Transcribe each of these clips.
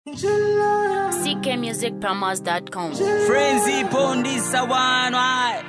CKmusicPromos.com. Frenzy pon this a one why.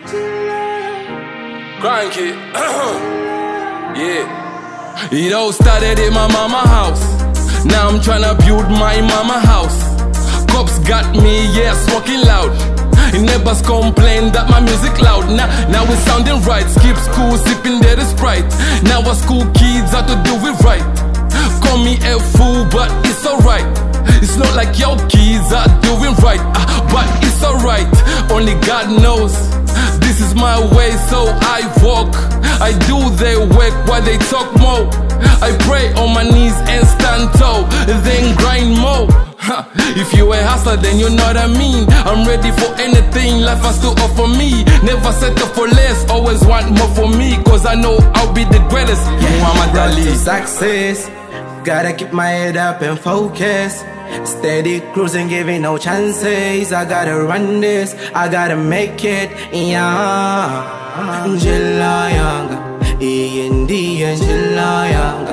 Cranky. Yeah. It all started in my mama house. Now I'm tryna build my mama house. Cops got me, yeah, smoking loud. Neighbors complain that my music loud. Now it's sounding right. Skip school, sipping that Sprite. Now our school kids have to do it right. Call me a fool, but it's alright. It's not like your kids are doing right, but it's alright. Only God knows. This is my way, so I walk. I do their work while they talk more. I pray on my knees and stand tall, then grind more. If you a hustler, then you know what I mean. I'm ready for anything life has to offer me. Never settle for less, always want more for me. Cause I know I'll be the greatest. Muhammad Ali. To success, gotta keep my head up and focus. Steady cruising, giving no chances. I gotta run this, I gotta make it, yeah. Angela Young, E&D Angela Young,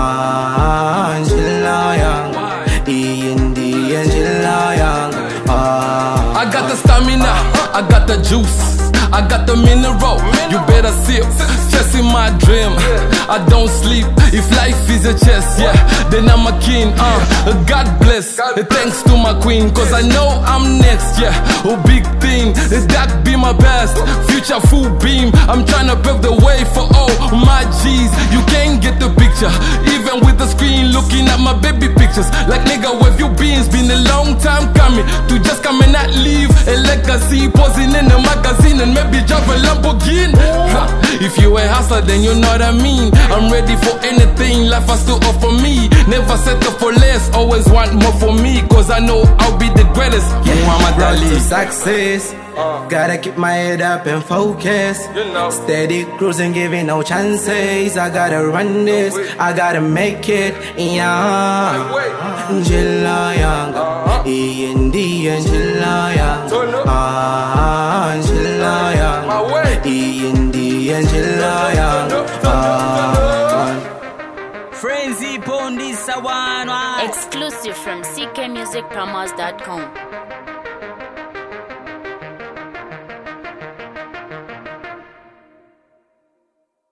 Angela Young, E&D Angela Young. I got the stamina, I got the juice, I got the mineral. You better sip, chasing my dream. I don't sleep. If life is a chess, yeah, then I'm a king. God bless. Thanks to my queen, cause I know I'm next, yeah. Oh, big thing, that be my best. Future full beam. I'm tryna pave the way for all my G's. You can't get the picture, even with the screen looking at my baby pictures. Like nigga, where you been? It's been a long time coming to just come and not leave a legacy. Posing in a magazine and maybe drive a Lamborghini. If you a hustler, then you know what I mean. I'm ready for anything life has to offer me. Never settle for less, always want more for me. Cause I know I'll be the greatest. Muhammad Ali. To success, gotta keep my head up and focus. Steady cruising, giving no chances. I gotta run this, I gotta make it, yeah. Angela Young, E&D Angela Young, Angela Young, E&D Angela Young. Frenzy pon this a one why. Exclusive from CKmusicPromos.com.